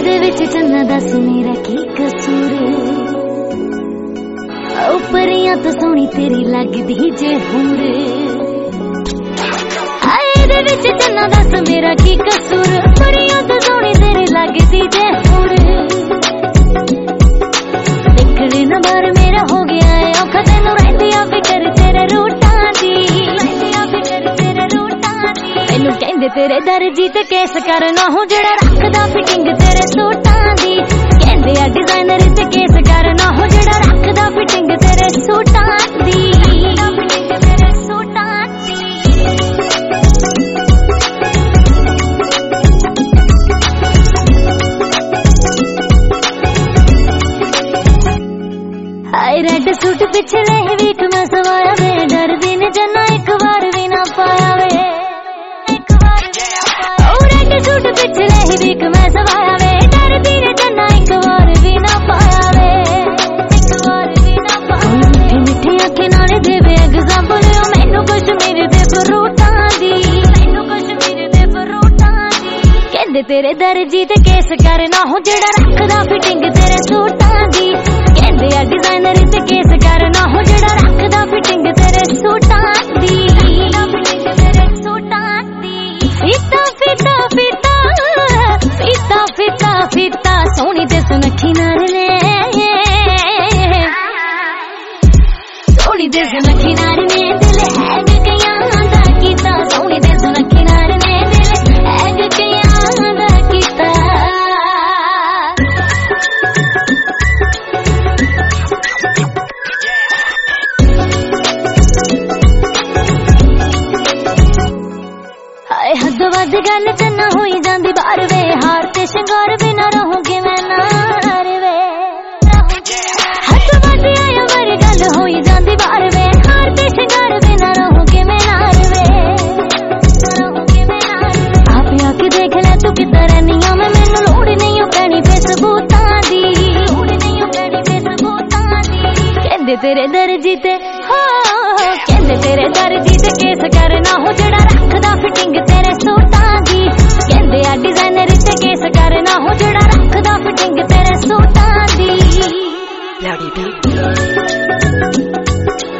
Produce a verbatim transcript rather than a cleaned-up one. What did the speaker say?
ਇਹਦੇ ਵਿੱਚ ਚੰਨਾ ਦੱਸ ਮੇਰਾ ਕੀ ਕਸੂਰ, ਉਪਰੀਆਂ ਤੋਂ ਸੋਹਣੀ ਤੇਰੀ ਲੱਗਦੀ ਜੇ ਹੂਰ। ਇਹਦੇ ਵਿੱਚ ਚੰਨਾ ਦੱਸ ਮੇਰਾ ਕੀ ਕਸੂਰ, ਉਪਰੀਆਂ ਤੋਂ ਸੋਹਣੀ ਤੇਰੀ ਲੱਗਦੀ ਜੇ ਹੂਰ। ਨਿਕਲੇ ਨਾ ਬਾਹਰ ਮੇਰਾ ਹੋ ਗਿਆ ਏ ਔਖਾ, ਤੈਨੂੰ ਰਹਿੰਦੀ ਆ ਫਿਕਰ ਤੇਰੇ ਰੂਟਾਂ ਦੀ, ਰਹਿੰਦੀ ਆ ਫਿਕਰ ਤੇਰੇ ਰੂਟਾਂ ਦੀ। ਮੈਨੂੰ ਕਹਿੰਦੇ ਤੇਰੇ ਦਰਜੀ ਤੇ ਕੇਸ ਕਰਨਾ ਹੋ, ਜਿਹੜਾ ਰੱਖਦਾ ਫਿਟਿੰਗ ਤੇਰੇ ਸੂਟਾਂ ਦੀ। ਕਹਿੰਦੇ ਆ ਡਿਜ਼ਾਈਨਰ ਤੇ ਕੇਸ ਕਰਨਾ ਹੋ, ਜਿਹੜਾ ਰੱਖਦਾ ਫਿਟਿੰਗ ਤੇਰੇ ਸੂਟਾਂ ਦੀ, ਫਿਟਿੰਗ ਤੇਰੇ ਸੂਟਾਂ ਦੀ। ਹਾਏ ਰੈਡ ਸੂਟ ਪਿਛਲੇ ਵੀਕ ਮੈਂ ਸਵਾਇਆ ਵੇ, ਡਰਦੀ ਨੇ ਜੰਨਾ ਇੱਕ ਵਾਰ ਵੀ ਨਾ ਪਾਇਆ ਵੇ, ਇੱਕ ਵਾਰ ਵੀ ਨਾ ਪਾਇਆ। ਉਹ ਰੈਡ ਸੂਟ ਪਿਛਲੇ ਹੀ ਵੀਕ ਮੈਂ ਸਵਾਇਆ ਵੇ, ਡਰਦੀ ਨੇ ਜੰਨਾ ਇੱਕ ਵਾਰ ਵੀ ਨਾ ਪਾਇਆ ਵੇ, ਇੱਕ ਵਾਰ ਵੀ ਨਾ ਪਾਇਆ। ਮਿੱਠੇ ਮਿੱਠੇ ਅੱਖੇ ਨਾਲੇ ਦੇਵੇ ਐਗਜ਼ਾਮਪਲ ਓ ਮੈਨੂੰ ਕਸ਼ਮੀਰ ਦੇ ਫਰੂਟਾਂ ਦੀ, ਮੈਨੂੰ ਕਸ਼ਮੀਰ ਦੇ ਫਰੂਟਾਂ ਦੀ। ਕਹਿੰਦੇ ਤੇਰੇ ਦਰਜੀ ਤੇ ਕੇਸ ਕਰਨਾ ਹੋ, ਜਿਹੜਾ ਰੱਖਦਾ ਫਿਟਿੰਗ ਤੇਰੇ ਸੂਟਾਂ ਦੀ। ਕਹਿੰਦੇ ਆ ਡਿਜ਼ਾਈਨਰ ਤੇ ਕੇਸ ਕਰਨਾ ਹੋ, ਜਿਹੜਾ ਰੱਖਦਾ ਫਿਟਿੰਗ ਤੇਰੇ ਸੂਟਾਂ ਦੀ, ਫਿਟਿੰਗ ਤੇਰੇ ਸੂਟਾਂ ਦੀ। ਫੀਤਾ ਫੀਤਾ ਫੀਤਾ ਫੀਤਾ ਫੀਤਾ ਫੀਤਾ ਸੋਹਣੀ ਤੇ ਸੁਨੱਖੀ ਨਾਲ ਨੇ, ਸੋਹਣੀ ਤੇ ਸੁਨੱਖੀ ਨਾਲ ਨੇ ਦਿਲ ਹੈਗ ਕਈਆਂ ਦਾ ਕੀਤਾ, ਸੋਹਣੀ ਤੇ ਸੁਨੱਖੀ ਨਾਲ ਨੇ ਦਿਲ ਹੈਗ ਕਈਆਂ ਦਾ ਕੀਤਾ। ਹਾਏ ਹੱਦ ਵੱਧ ਗੱਲ ਚੰਨਾ ਹੋਈ ਜਾਂਦੀ ਬਾਹਰ ਵੇ, ਹਾਰ ਤੇ ਸ਼ਿੰਗਾਰ ਬਿਨਾ ਰਹੂੰਗੀ ਮੈਂ ਨਾਰ ਵੇ। ਹੱਦ ਵੱਧ ਆਇਆ ਵਰ ਗੱਲ ਹੋਈ ਜਾਂਦੀ ਬਾਹਰ ਵੇ, ਹਾਰ ਤੇ ਸ਼ਿੰਗਾਰ ਬਿਨਾ ਰਹੂੰਗੀ ਮੈਂ ਨਾਰ ਵੇ, ਰਹੂੰਗੀ ਮੈਂ ਨਾਰ ਵੇ। ਆਪੇ ਆ ਕੇ ਦੇਖ ਲੈ ਤੂੰ ਕਿੱਦਾਂ ਰਹਿਨੀ ਆ ਮੈਂ, ਮੈਨੂੰ ਲੋੜ ਨਹੀਂ ਓ ਪੈਣੀ ਫੇਸਬੂਤਾਂ ਦੀ, ਲੋੜ ਨਹੀਂ ਓ ਪੈਣੀ ਫੇਸਬੂਤਾਂ ਦੀ। ਕਹਿੰਦੇ ਤੇਰੇ ਦਰਜੀ ਤੇ ਹੋ, ਕਹਿੰਦੇ ਤੇਰੇ ਦਰਜੀ ਤੇ ਕੇਸ ਕਰਨਾ ਹੋ, ਜਿਹੜਾ ਰੱਖਦਾ ਫਿਟਿੰਗ ਤੇਰੇ ਸੂਟਾਂ ਦੀ। ਕਹਿੰਦੇ ਆ ਡਿਜ਼ਾਈਨਰ ਤੇ ਕੇਸ ਕਰਨਾ ਹੋ, ਜਿਹੜਾ ਰੱਖਦਾ ਫਿਟਿੰਗ ਤੇਰੇ ਸੂਟਾਂ ਦੀ।